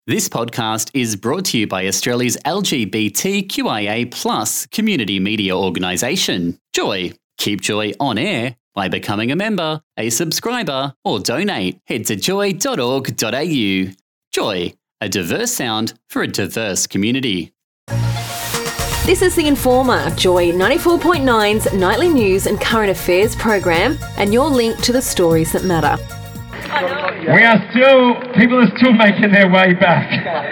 This podcast is brought to you by Australia's LGBTQIA+ community media organisation, Joy. Keep Joy on air by becoming a member, a subscriber, or donate. Head to joy.org.au. Joy, a diverse sound for a diverse community. This is The Informer, Joy 94.9's nightly news and current affairs program, and your link to the stories that matter. People are still making their way back.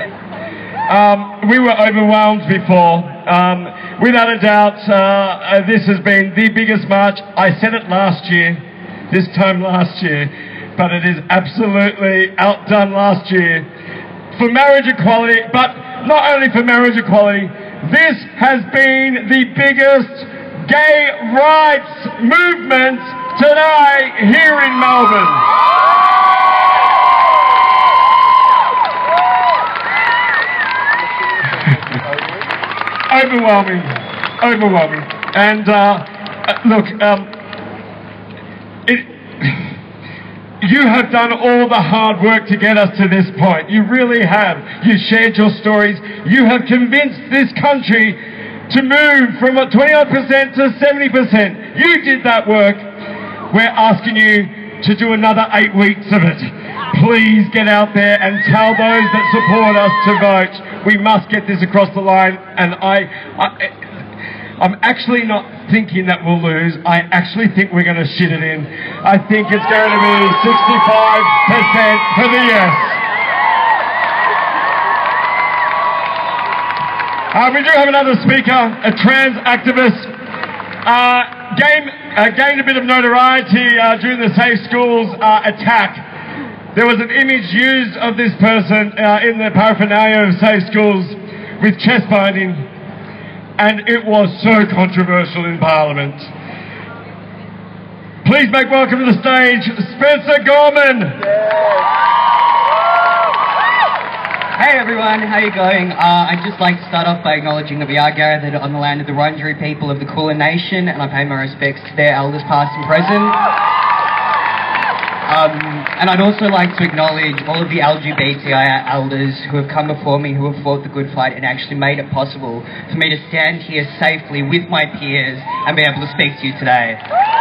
We were overwhelmed before. Without a doubt, this has been the biggest march. I said it this time last year, but it is absolutely outdone last year for marriage equality, but not only for marriage equality, this has been the biggest gay rights movement today here in Melbourne. Overwhelming. And you have done all the hard work to get us to this point. You really have. You shared your stories. You have convinced this country to move from 20% to 70%. You did that work. We're asking you to do another 8 weeks of it. Please get out there and tell those that support us to vote. We must get this across the line, and I'm actually not thinking that we'll lose. I actually think we're going to shit it in. I think it's going to be 65% for the yes. We do have another speaker, a trans activist. Gained a bit of notoriety during the Safe Schools attack. There was an image used of this person in the paraphernalia of Safe Schools with chest binding, and it was so controversial in Parliament. Please make welcome to the stage, Spencer Gorman. Hey everyone, how you going? I'd just like to start off by acknowledging that we are gathered on the land of the Wurundjeri people of the Kulin Nation, and I pay my respects to their elders past and present. And I'd also like to acknowledge all of the LGBTI elders who have come before me, who have fought the good fight and actually made it possible for me to stand here safely with my peers and be able to speak to you today.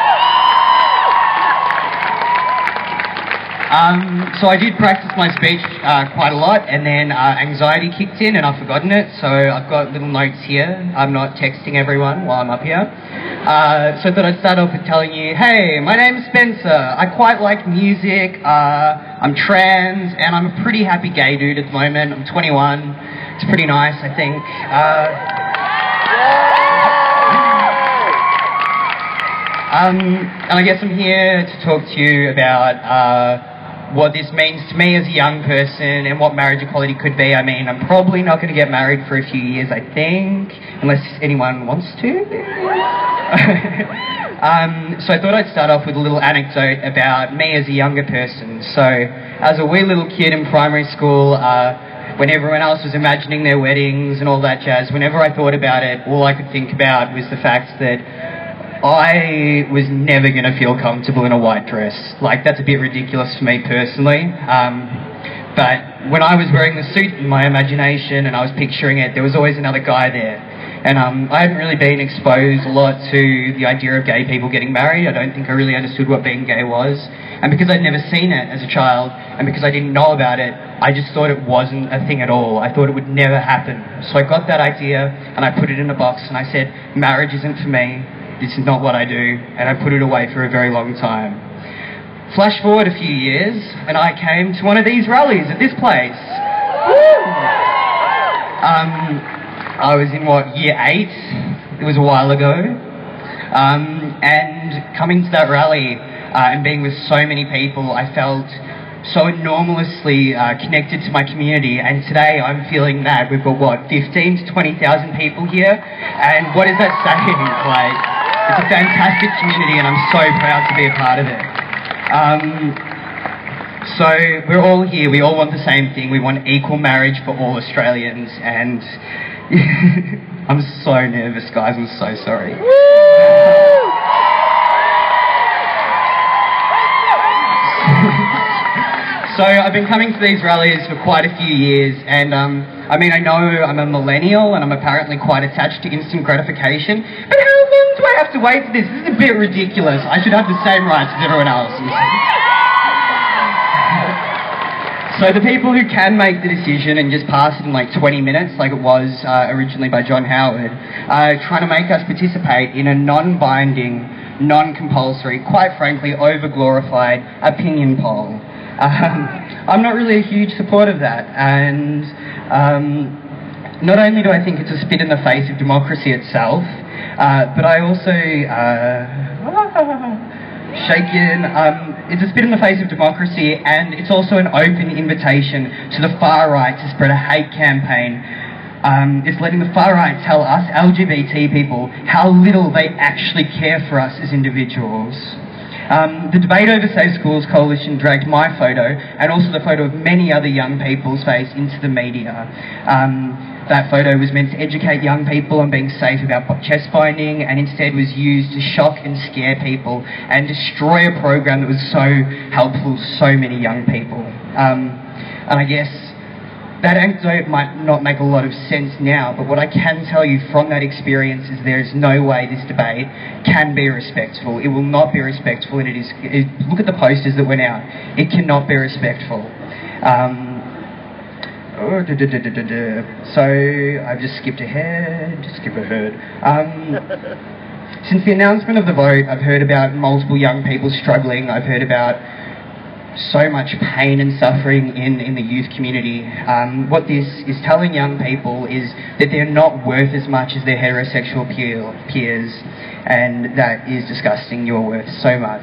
So I did practice my speech quite a lot, and then anxiety kicked in and I've forgotten it, so I've got little notes here. I'm not texting everyone while I'm up here. So I thought I'd start off with telling you, hey, my name's Spencer. I quite like music, I'm trans, and I'm a pretty happy gay dude at the moment. I'm 21. It's pretty nice, I think. And I guess I'm here to talk to you about what this means to me as a young person and what marriage equality could be. I mean, I'm probably not going to get married for a few years, I think, unless anyone wants to. So I thought I'd start off with a little anecdote about me as a younger person. So, as a wee little kid in primary school, when everyone else was imagining their weddings and all that jazz, whenever I thought about it, all I could think about was the fact that I was never going to feel comfortable in a white dress. Like, that's a bit ridiculous for me personally. But when I was wearing the suit in my imagination and I was picturing it, there was always another guy there. And I hadn't really been exposed a lot to the idea of gay people getting married. I don't think I really understood what being gay was. And because I'd never seen it as a child, and because I didn't know about it, I just thought it wasn't a thing at all. I thought it would never happen. So I got that idea and I put it in a box and I said, marriage isn't for me. This is not what I do, and I put it away for a very long time. Flash forward a few years, and I came to one of these rallies at this place. I was in, year 8? It was a while ago. And coming to that rally and being with so many people, I felt so enormously connected to my community, and today I'm feeling that we've got 15 to 20,000 people here, and what is that saying? Like, it's a fantastic community and I'm so proud to be a part of it. So we're all here, we all want the same thing, we want equal marriage for all Australians, and I'm so nervous guys, I'm so sorry. So I've been coming to these rallies for quite a few years, and I know I'm a millennial and I'm apparently quite attached to instant gratification, but how long do I have to wait for this? This is a bit ridiculous. I should have the same rights as everyone else. So the people who can make the decision and just pass it in like 20 minutes, like it was originally by John Howard, are trying to make us participate in a non-binding, non-compulsory, quite frankly over-glorified opinion poll. I'm not really a huge supporter of that, and not only do I think it's a spit in the face of democracy itself, but I also it's a spit in the face of democracy, and it's also an open invitation to the far right to spread a hate campaign. It's letting the far right tell us LGBT people how little they actually care for us as individuals. The Debate Over Safe Schools Coalition dragged my photo and also the photo of many other young people's face into the media. That photo was meant to educate young people on being safe about chest binding, and instead was used to shock and scare people and destroy a program that was so helpful to so many young people. And I guess that anecdote might not make a lot of sense now, but what I can tell you from that experience is there is no way this debate can be respectful. It will not be respectful, and look at the posters that went out. It cannot be respectful. So I've just skipped ahead. Since the announcement of the vote, I've heard about multiple young people struggling. I've heard about so much pain and suffering in the youth community. What this is telling young people is that they're not worth as much as their heterosexual peers, and that is disgusting. You're worth so much.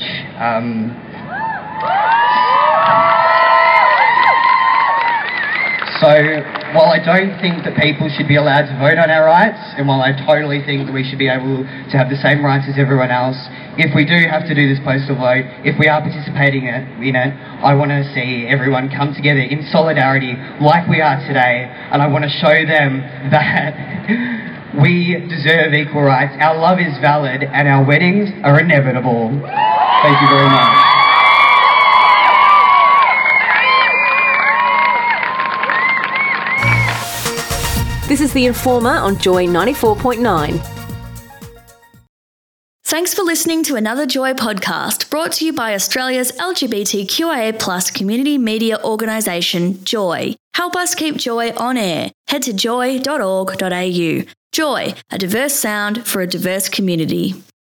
So while I don't think that people should be allowed to vote on our rights, and while I totally think that we should be able to have the same rights as everyone else, if we do have to do this postal vote, if we are participating in it, I want to see everyone come together in solidarity like we are today, and I want to show them that we deserve equal rights, our love is valid, and our weddings are inevitable. Thank you very much. This is The Informer on Joy 94.9. Thanks for listening to another Joy podcast brought to you by Australia's LGBTQIA+ community media organisation, Joy. Help us keep Joy on air. Head to joy.org.au. Joy, a diverse sound for a diverse community.